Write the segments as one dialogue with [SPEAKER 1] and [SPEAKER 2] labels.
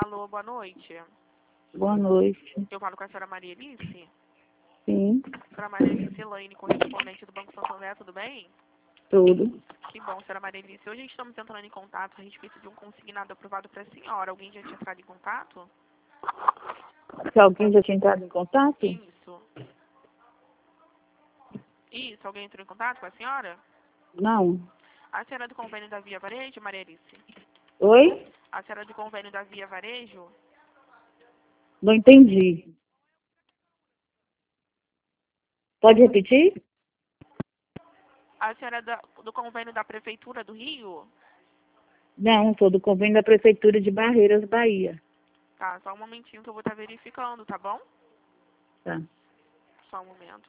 [SPEAKER 1] Alô, boa noite.
[SPEAKER 2] Boa noite.
[SPEAKER 1] Eu falo com a senhora Maria Alice.
[SPEAKER 2] Sim,
[SPEAKER 1] Senhora Maria Alice Elaine, correspondente do Banco Santander, tudo bem?
[SPEAKER 2] tudo.
[SPEAKER 1] Que bom, senhora Maria Alice. Hoje estamos entrando em contato a respeito de um consignado aprovado para a senhora. Alguém já tinha entrado em contato?
[SPEAKER 2] Se alguém já tinha entrado em contato?
[SPEAKER 1] Isso. Isso, alguém entrou em contato com a senhora?
[SPEAKER 2] Não.
[SPEAKER 1] A senhora é do convênio da Via Varejo, Maria Alice?
[SPEAKER 2] Oi?
[SPEAKER 1] A senhora é do convênio da Via Varejo?
[SPEAKER 2] Não entendi. Pode repetir?
[SPEAKER 1] A senhora é do convênio da Prefeitura do Rio?
[SPEAKER 2] Não, sou do convênio da Prefeitura de Barreiras, Bahia.
[SPEAKER 1] Tá, só um momentinho que eu vou estar verificando, tá bom?
[SPEAKER 2] Tá.
[SPEAKER 1] Só um momento.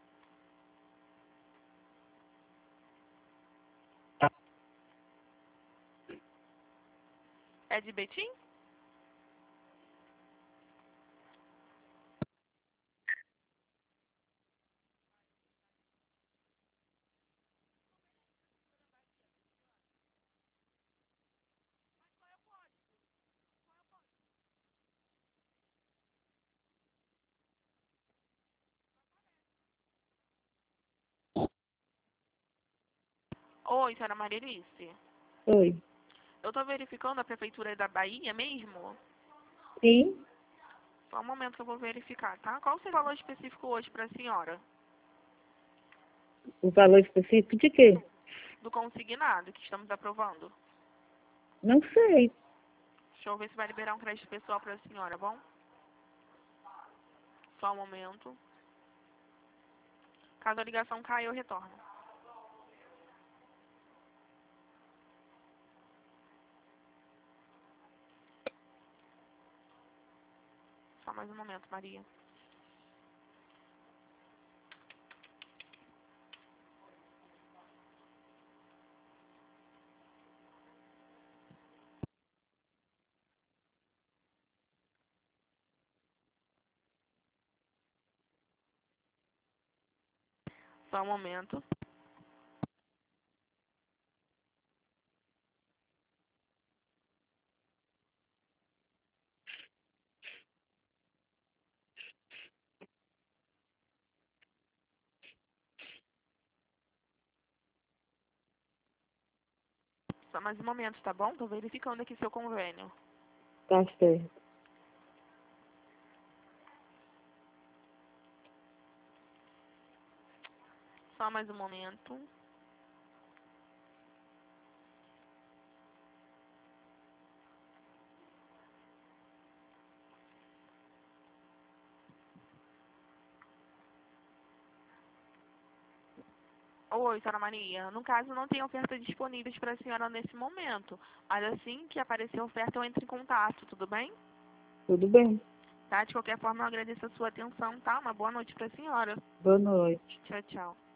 [SPEAKER 1] É de Betim? Oi, senhora Maria Alice.
[SPEAKER 2] Oi.
[SPEAKER 1] Eu tô verificando a Prefeitura da Bahia mesmo?
[SPEAKER 2] Sim.
[SPEAKER 1] Só um momento que eu vou verificar, tá? Qual o seu valor específico hoje para a senhora?
[SPEAKER 2] O valor específico de quê?
[SPEAKER 1] Do consignado que estamos aprovando.
[SPEAKER 2] Não sei.
[SPEAKER 1] Deixa eu ver se vai liberar um crédito pessoal para a senhora, bom? Só um momento. Caso a ligação caia, eu retorno. Só mais um momento, Maria. Só um momento. Só mais um momento, tá bom? Tô verificando aqui seu convênio.
[SPEAKER 2] Tá certo.
[SPEAKER 1] Só mais um momento. Oi, senhora Maria. No caso, não tem ofertas disponíveis para a senhora nesse momento. Mas assim que aparecer a oferta, eu entro em contato, tudo bem?
[SPEAKER 2] Tudo bem.
[SPEAKER 1] Tá? De qualquer forma, eu agradeço a sua atenção, tá? Uma boa noite para a senhora.
[SPEAKER 2] Boa noite.
[SPEAKER 1] Tchau, tchau.